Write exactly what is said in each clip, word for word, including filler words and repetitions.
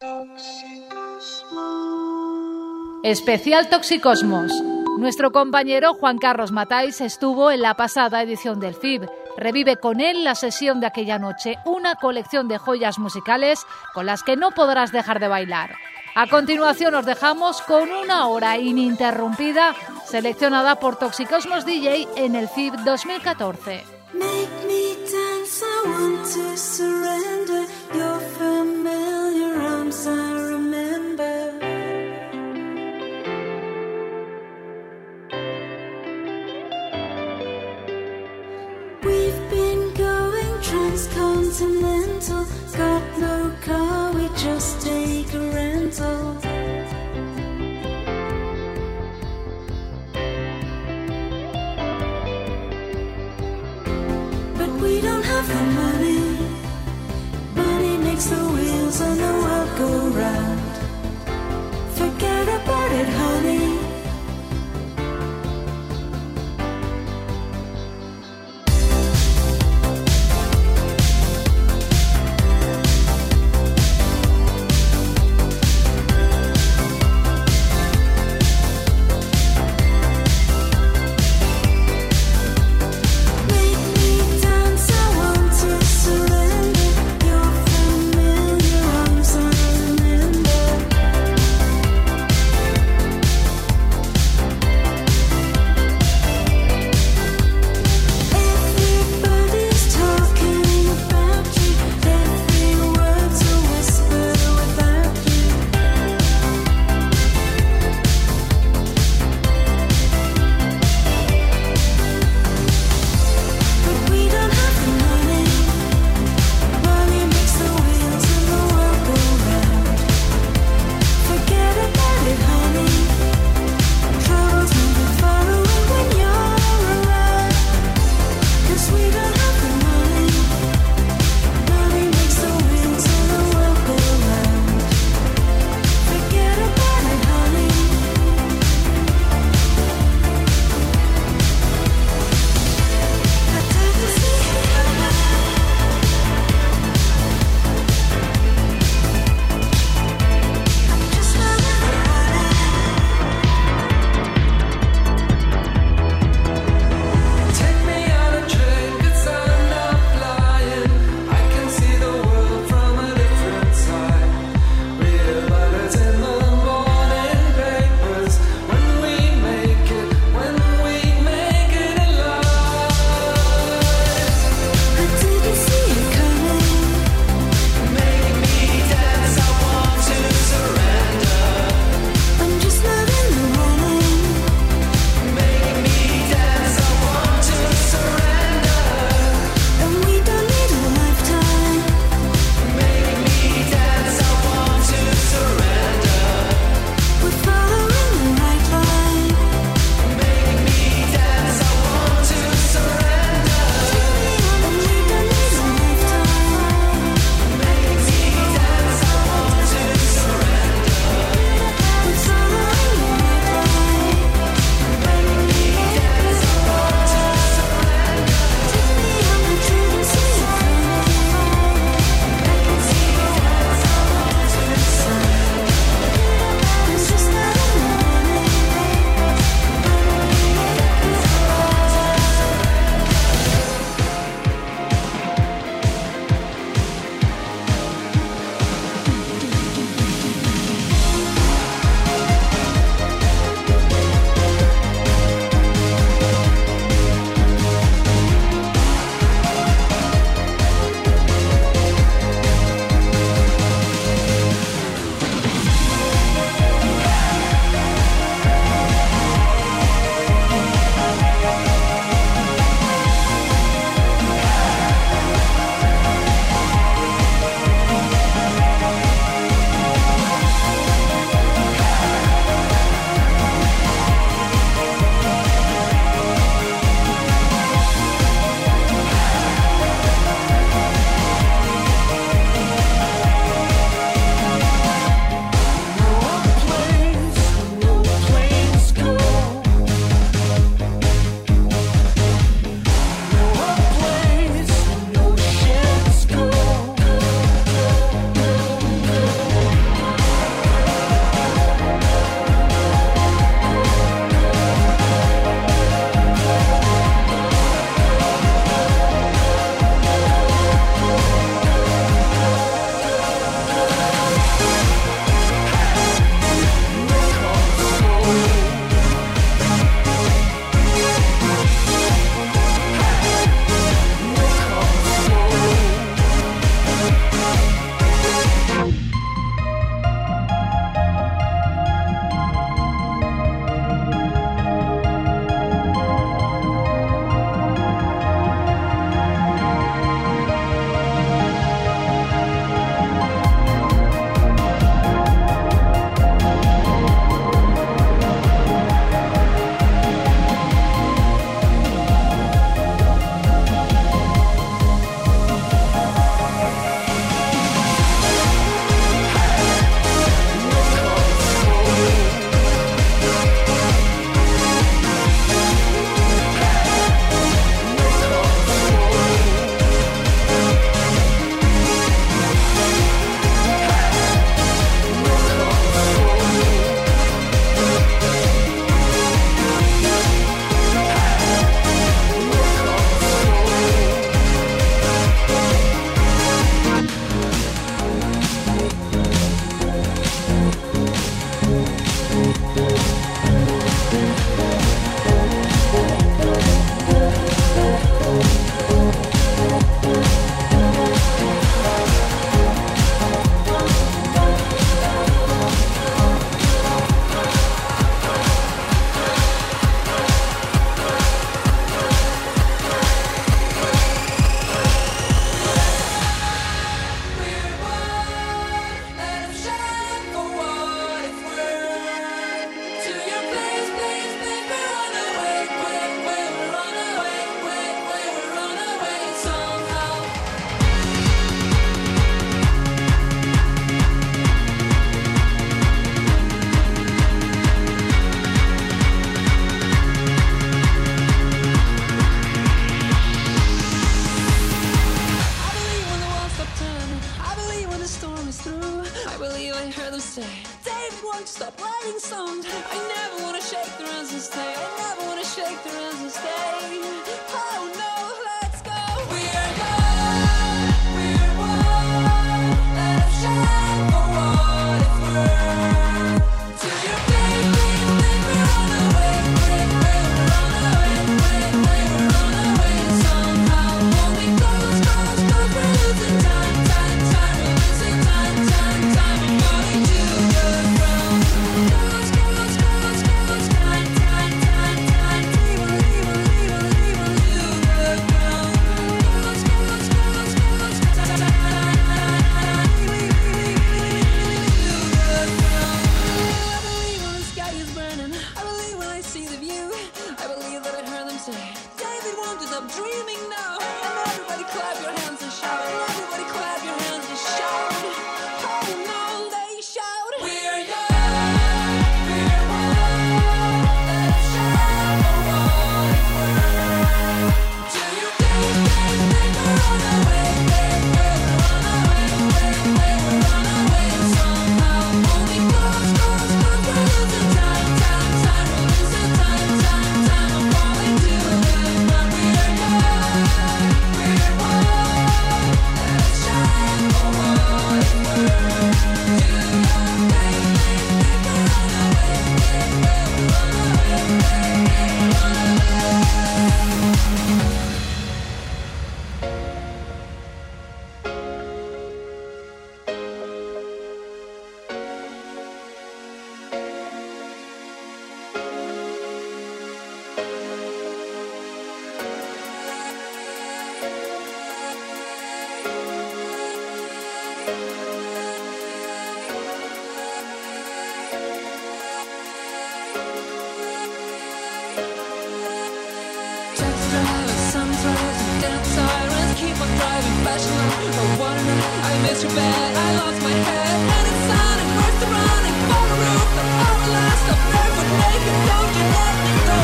Especial Toxicosmos. Nuestro compañero Juan Carlos Matáis estuvo en la pasada edición del F I B. Revive con él la sesión de aquella noche, una colección de joyas musicales con las que no podrás dejar de bailar. A continuación os dejamos con una hora ininterrumpida seleccionada por Toxicosmos D J en el F I B dos mil catorce. Make me dance, I want to surrender. Your familiar arms I remember. We've been going transcontinental. Got no car, we just take a rental. We don't have the money, but I heard them say, David, won't you stop writing songs? I never wanna shake the hands and stay. I never wanna shake the hands and stay. Oh no, let's go. We're young, we're one. Let's shine for what it's worth. To your big, big, big, we're on our way, big, big, we're on our way, big, big, we're on our way. Somehow, holding close, close, close, we're losing time, time, time, we're losing time, time, time, we're falling to the ground. Close, close, close, close, time, time, time, time, we will, we will, we will, we will to the ground. Close, close, close, close, time, time, time, we will, we will, we will, to the ground. I believe when the sky is burning. I believe when I see the view. I believe that I heard them say, David, won't you stop dreaming now? And everybody clap your hands and shout. And everybody clap your hands and shout. Oh no, they shout. We're young, we're one. Let's shine for what it's worth. Do you think, think, think we're on our way? Think, think we're on our way. Think, think we're on our way. Somehow, holding close, close, close, we're losing time, time, time, we're losing time, time, time, we're falling to the ground. We're young, we're one. Let's shine for what it's worth. Do you think, think, think we're on our way? Think, think we're on our way. Think, think we're on our way. Taxi drivers, some drivers, and dead sirens keep on driving passionate. Oh, what an I miss your bed, I lost my head, and it's sounding worse to running for the roof. But I will last up barefoot naked, don't you let me go.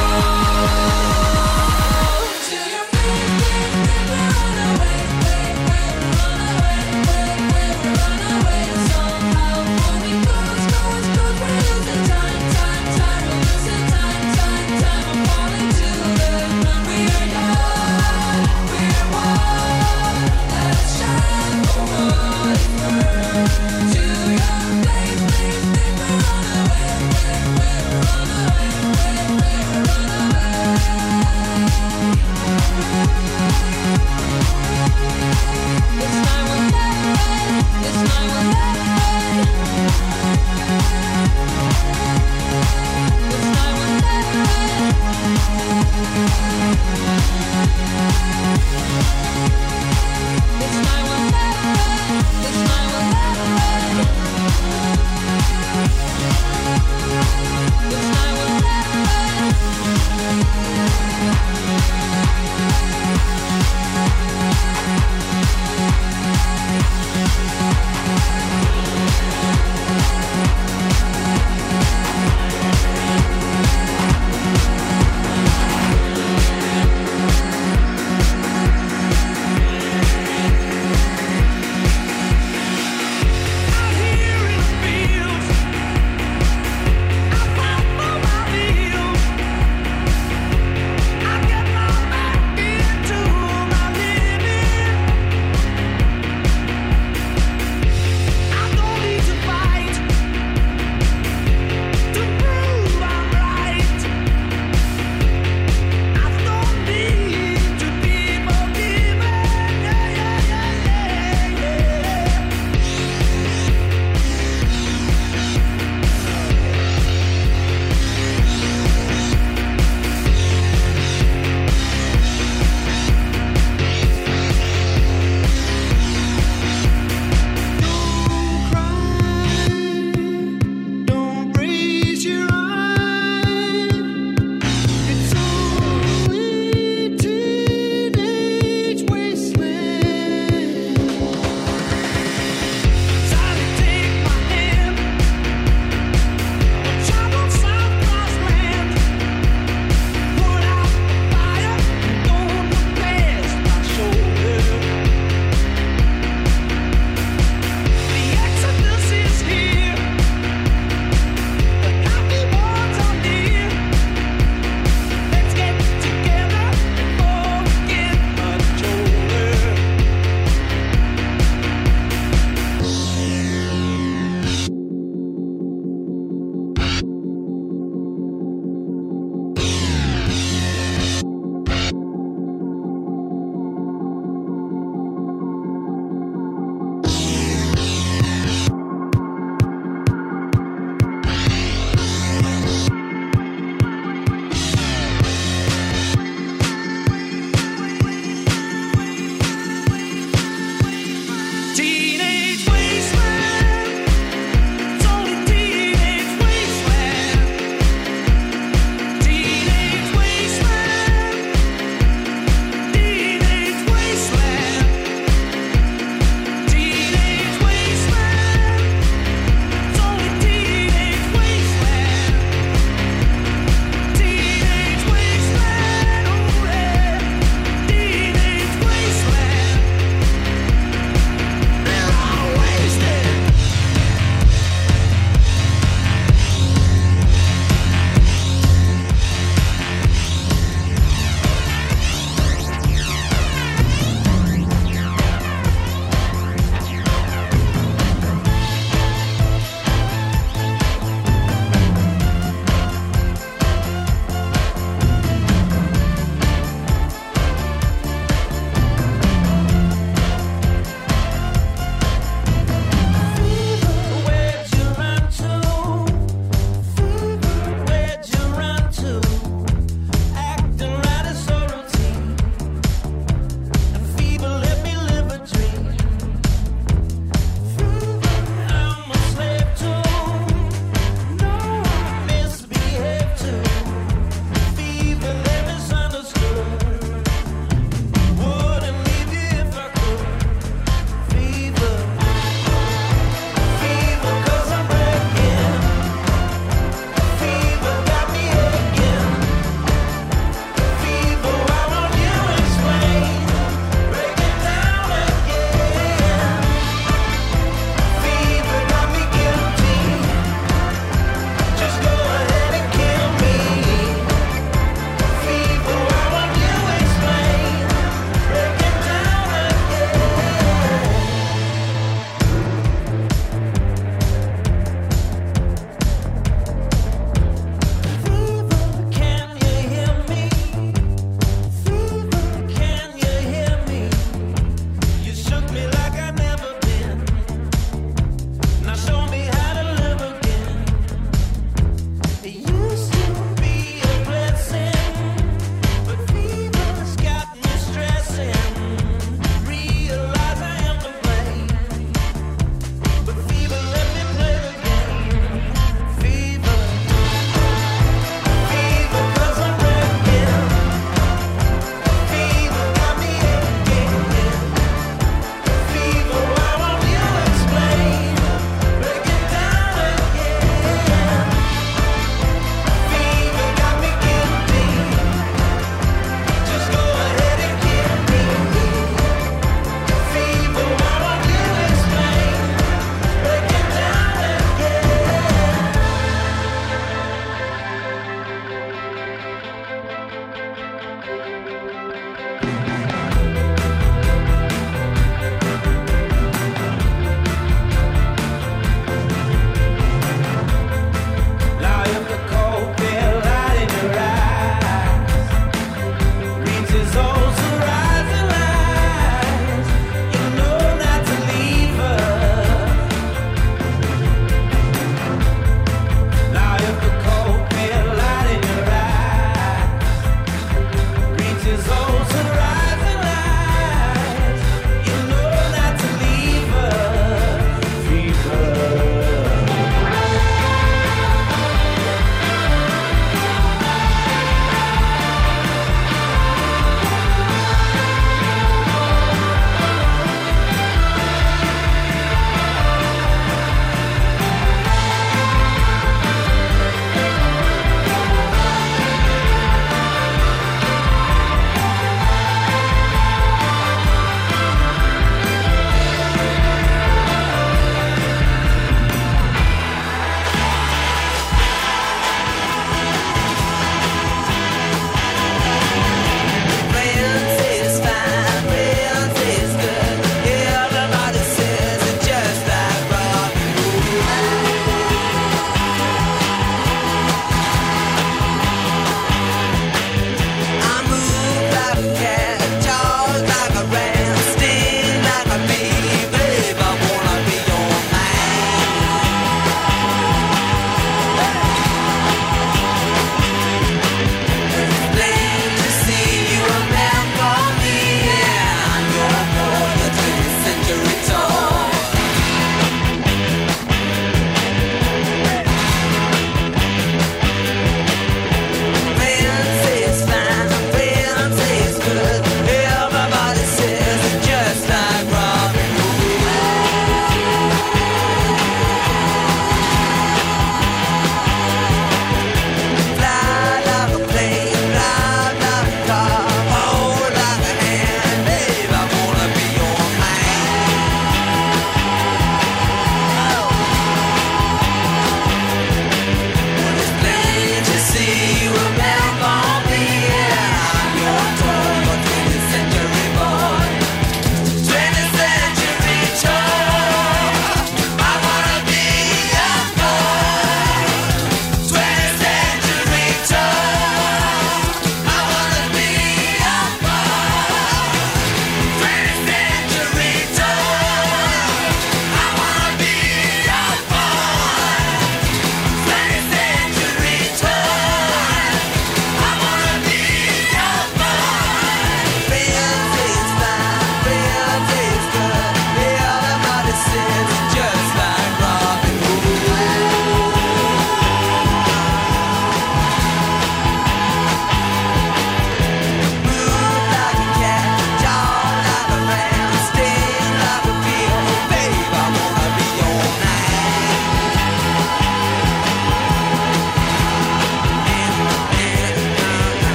To your big, big, big, we're on our way, big, big, we're on our way, big, big, we're on our way. Somehow, holding close, close, close, we're losing time, time, time, we're losing time, time, time, we're falling to the ground. We're young, we're one. Let's shine for what it's worth.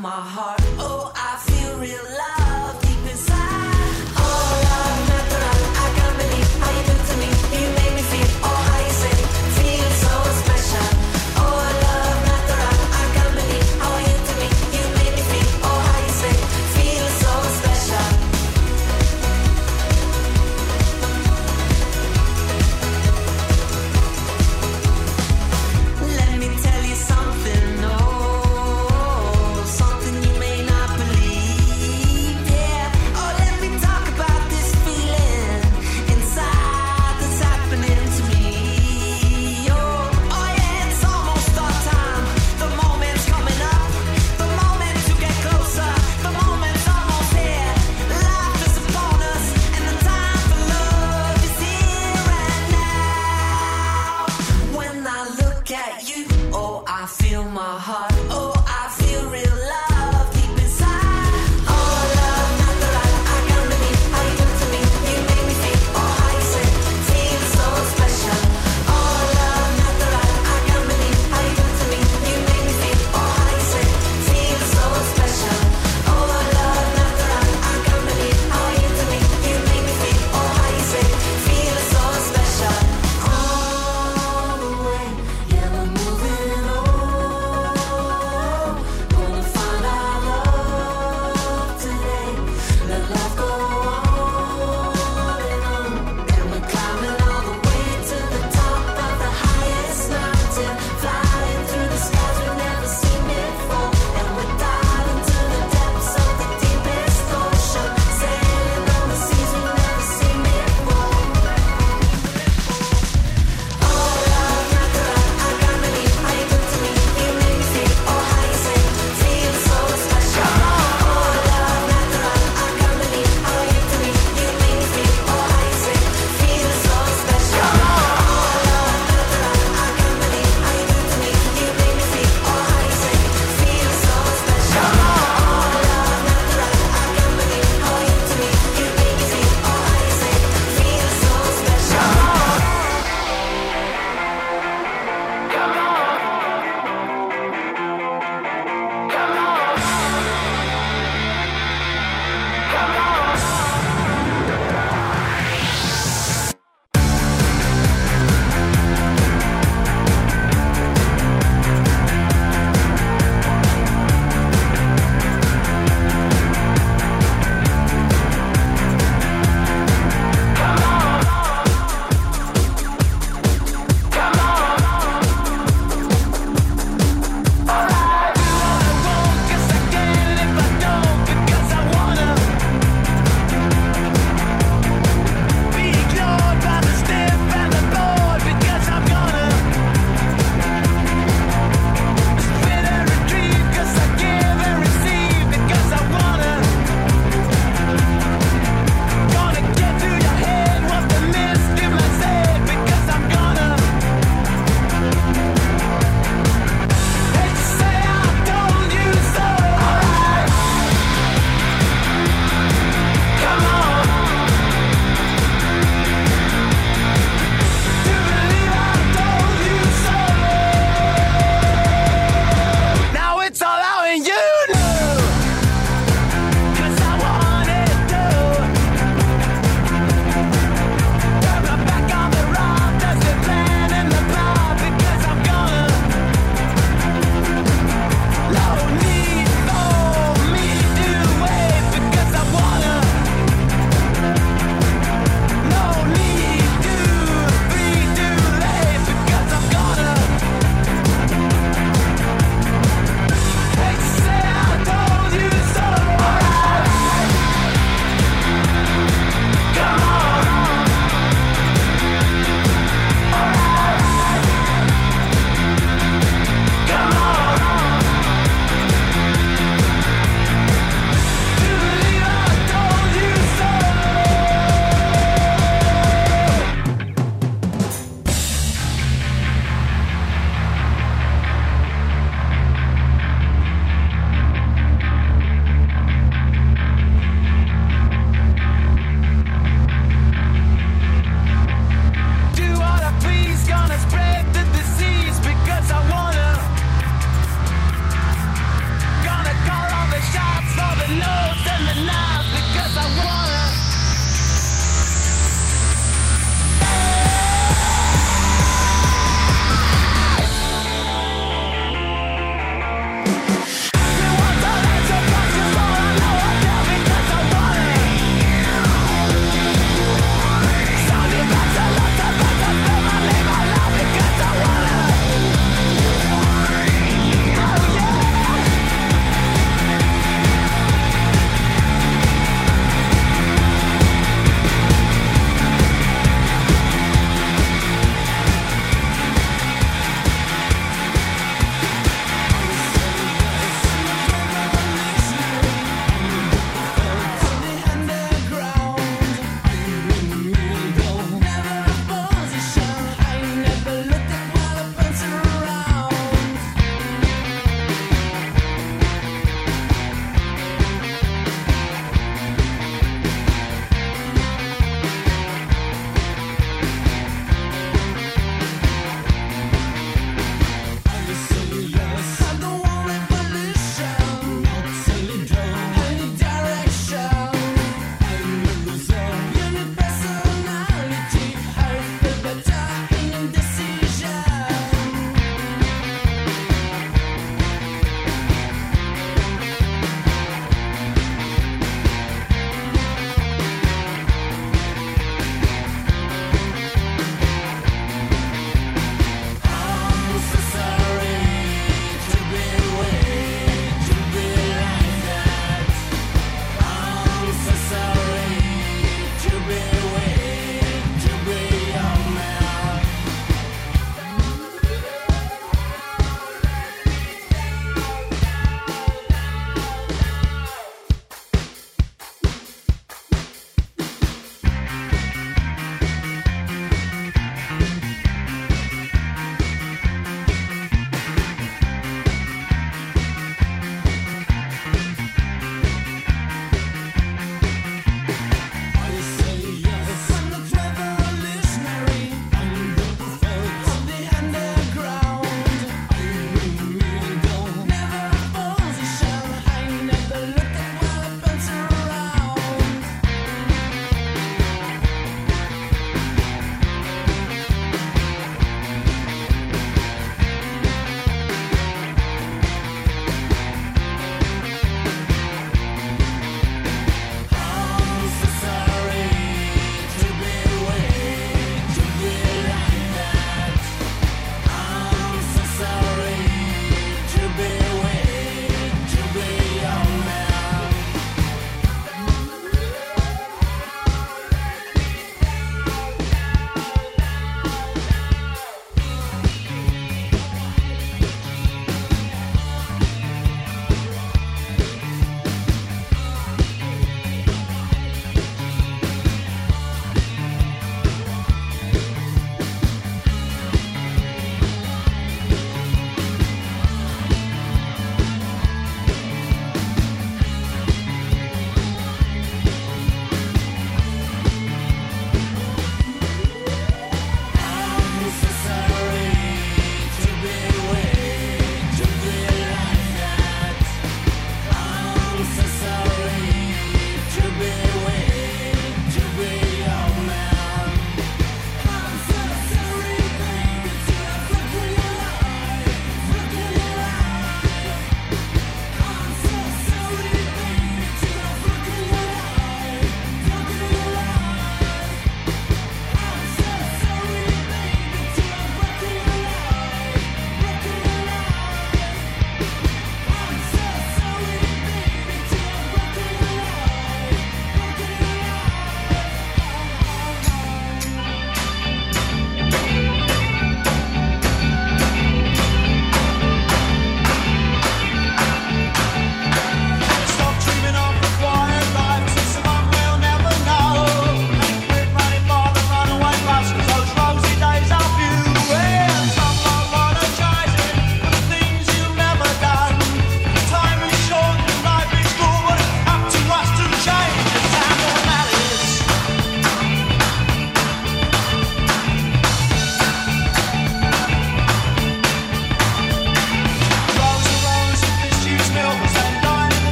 my heart. Oh, I feel real love deep inside. Oh, love natural, I can't believe how you do to me. You make me feel, oh, how you say, feel so special. Oh, love natural, I can't believe how you do to me. You make me feel, oh, how you say, feel so special. Let me tell you something, oh, something you may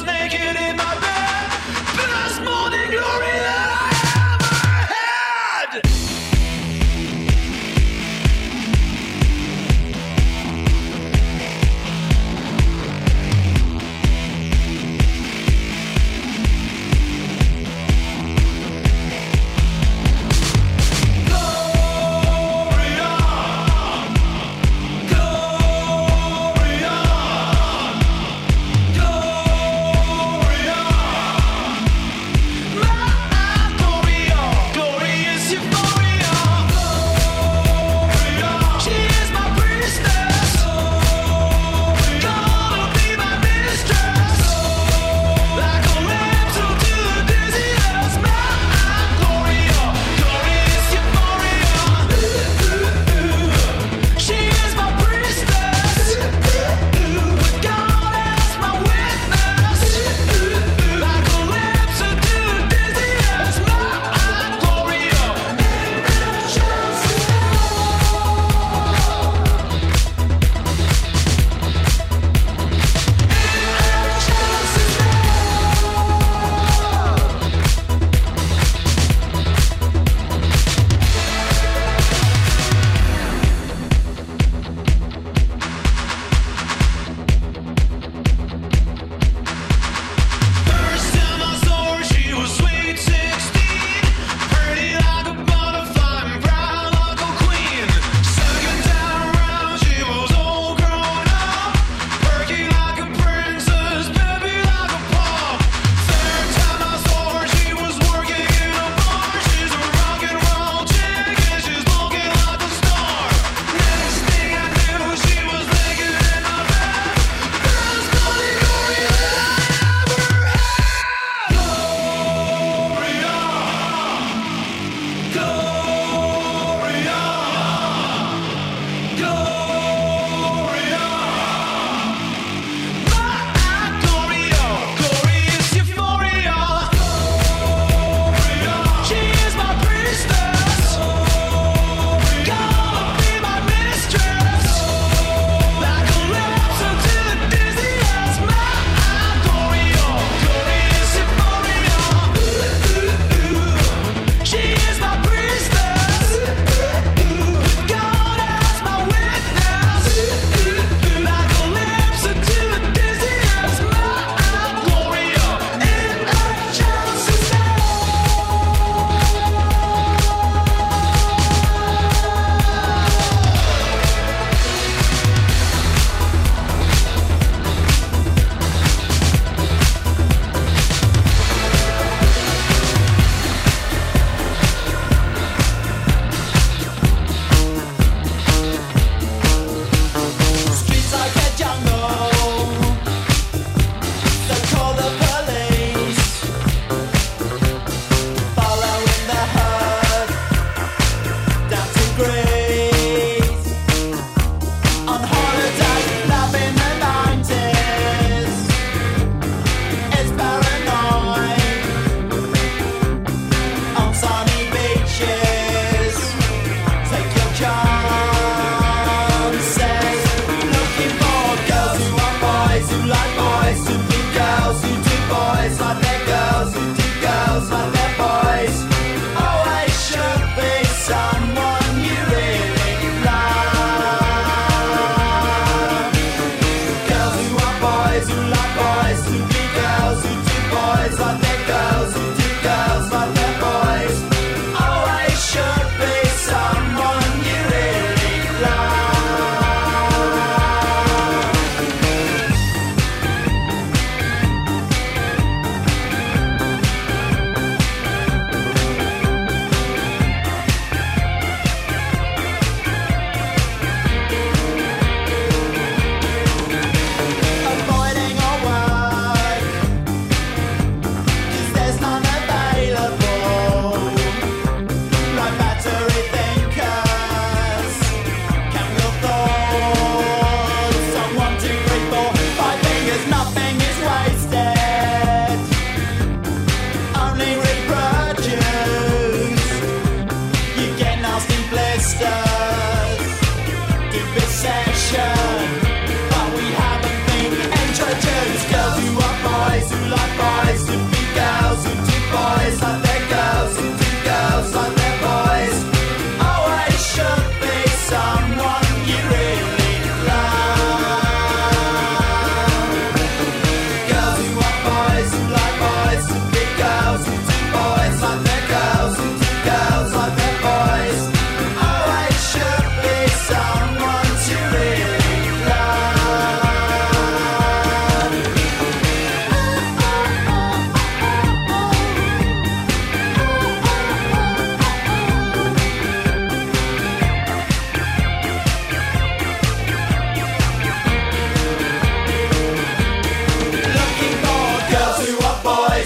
was naked in my bed. Best morning glory that I ever had. Gloria, Gloria,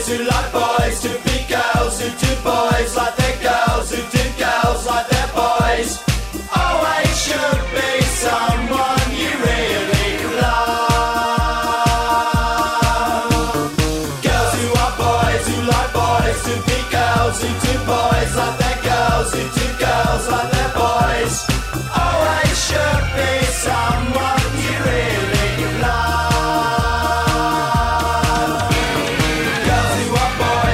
boys who like boys, to be girls who do boys like their girls, who do girls like their boys. Always should be someone you really love. Girls who are boys who like boys, to be girls who do boys like their girls, who do girls like their boys. Always should be someone you really love. Girls who are boys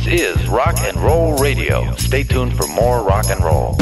This is Rock and Roll Radio. Stay tuned for more rock and roll.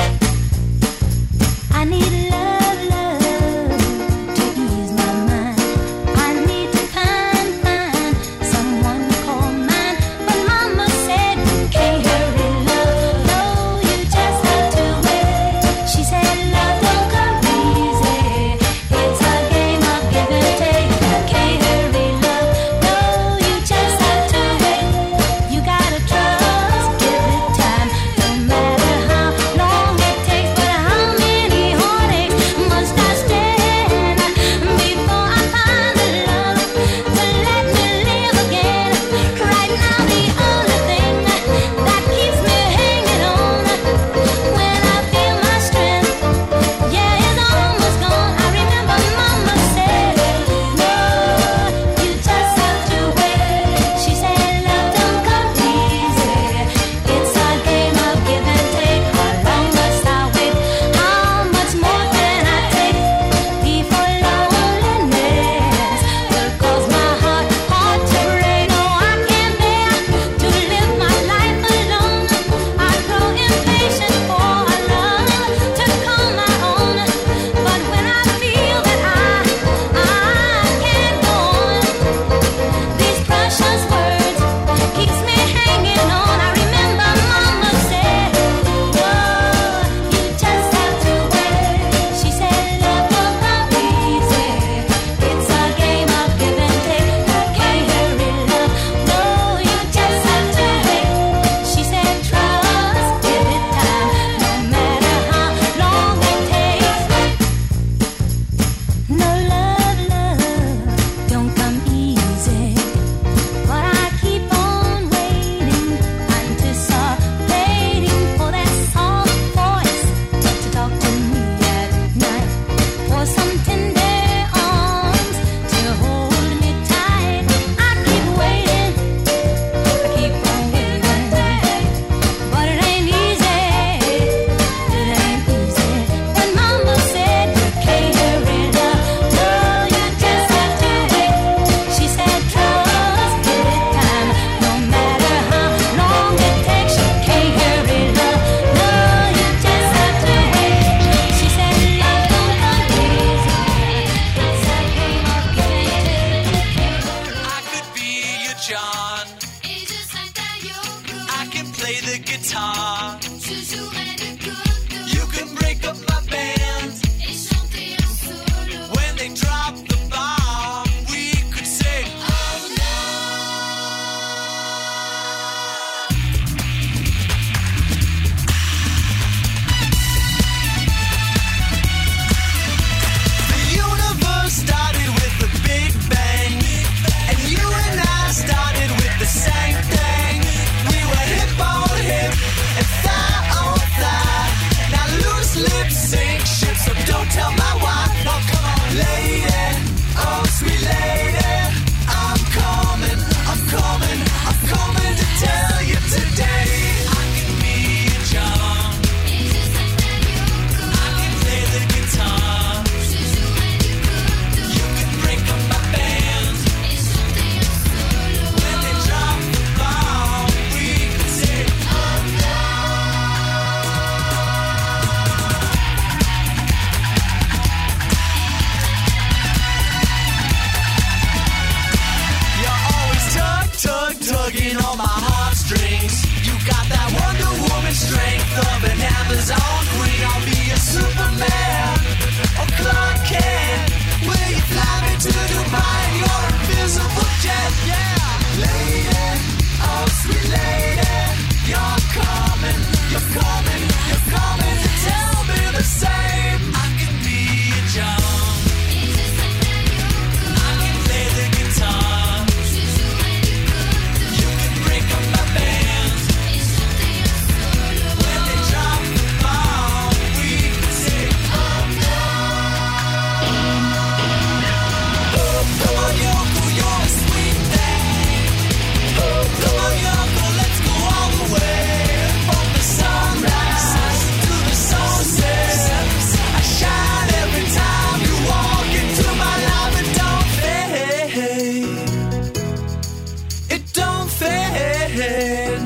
I need love, love to ease my mind. I need to find, find someone to call mine. But Mama said you can't hurry love. No, you just have to wait. She said love don't come easy. It's a game of give and take. Can't hurry love. No, you just have to wait. You gotta trust, give it time. No matter how long it takes, but how many heartaches must I stand before I find the love to let me live again? Right now the only thing that keeps me hanging on when I feel my strength, yeah, it's almost gone. I remember Mama said, no, you just have to wait. She said love don't come easy. It's a game of give and take. How long must I wait? How much more can I take before loneliness will cause my heart, heart to break? No, I can't bear to live my life alone. I grow impatient for a love to call my own. But when I feel that I, I can't go on, these precious words keeps me hanging on. I remember Mama said, no, you just have to wait. She said love don't come easy. It's a game of give and take. Can't hurry love. No, you just have to wait. She said trust, give it time. No matter how long it takes. No love, love don't come easy. But I keep on waiting, anticipating for that soft voice to talk to me at night, for some tender arms to hold me tight. I keep waiting, I keep on waiting, but it ain't easy, it ain't easy. When Mama said you can't hurry love, no, you just have to wait. She said trust, give it time, no matter how long it takes. You can't hurry love, no, you just have to wait. She said love don't come easy. It's a game of give and take. I could be your John. I can play the guitar. You can break up my band. When they drop the bomb, we could say, oh no. The universe started with a big bang, and you and I started with the same thing. We were hip on hip and thigh on thigh. Now loose lips sink ships, so don't tell my wife. Oh, come on, lady, oh sweet lady, I'm coming, I'm coming, I'm coming to tell you today. I can be your John. I can play the guitar. You can break up my band. When they drop the bomb, we could say, oh no. You're always tug, tug, tugging on my heartstrings. You got that Wonder Woman strength of an Amazon queen. I'll be a Superman or Clark Kent. Will you fly me to Dubai in your invisible jet? Yeah, lady, oh sweet lady, you're coming, you're coming, you're coming to tell me the same. I can be your John. I can play the guitar. You can break up my band. When they drop the bomb, we could say, oh no. Come on, Yoko, you're a sweet thing. Come on, Yoko, let's go all the way. From the sunrise to the sunset, I shine every time you walk into my life. It don't fade, it don't fade.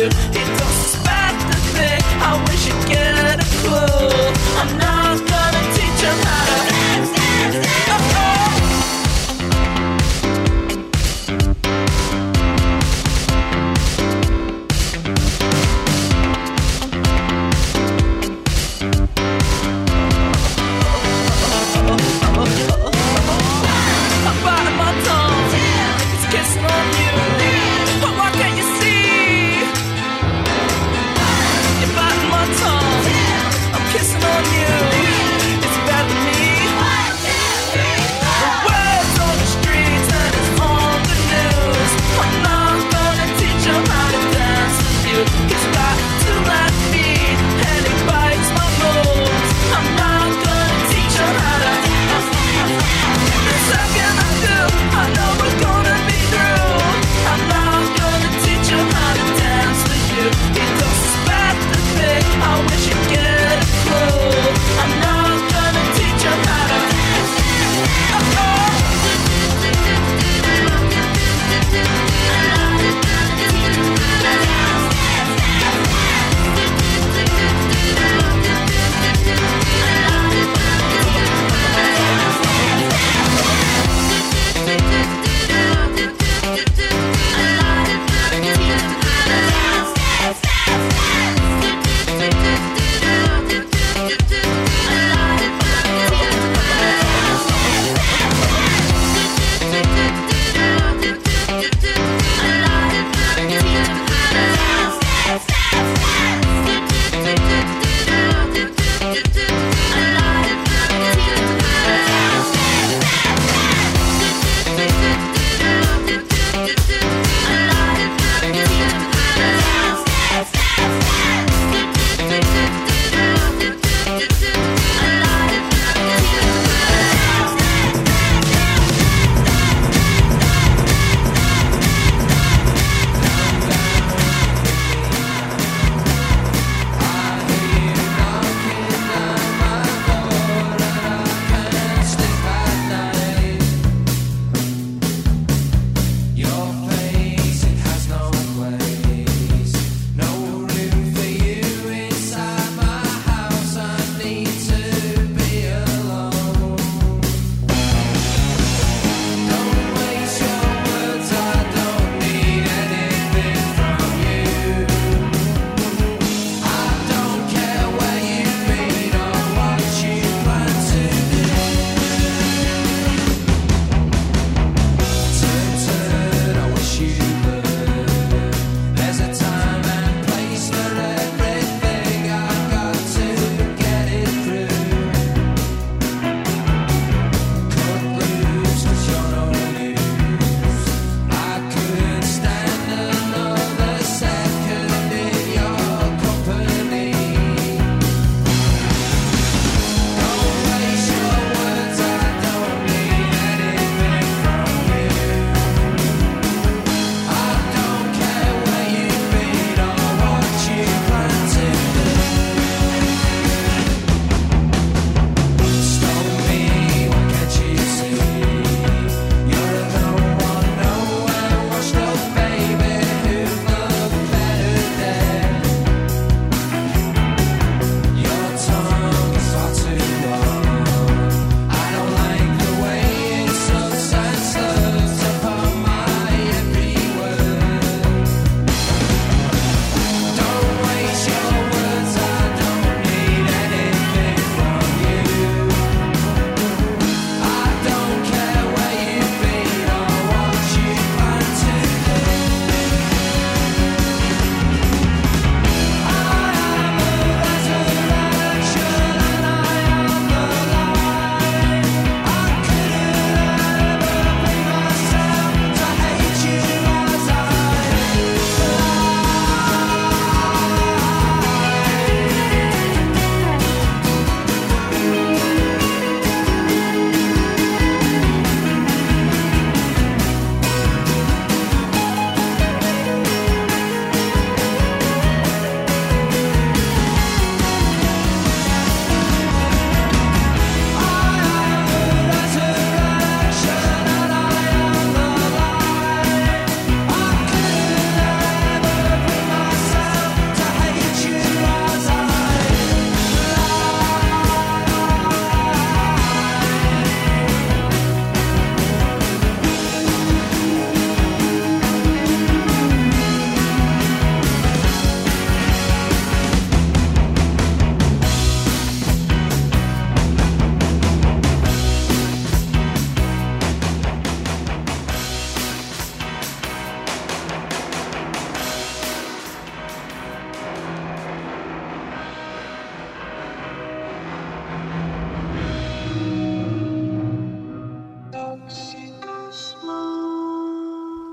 you. He don't suspect a thing. I wish you'd get a clue. I'm not gonna teach him how to dance, dance, dance. Oh, oh.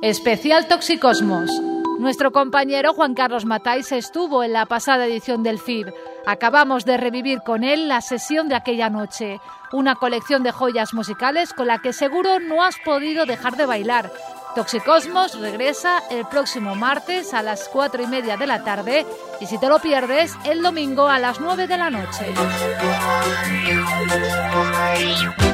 Especial Toxicosmos. Nuestro compañero Juan Carlos Matáis estuvo en la pasada edición del F I B. Acabamos de revivir con él la sesión de aquella noche, una colección de joyas musicales con la que seguro no has podido dejar de bailar. Toxicosmos regresa el próximo martes a las cuatro y media de la tarde y si te lo pierdes, el domingo a las nueve de la noche.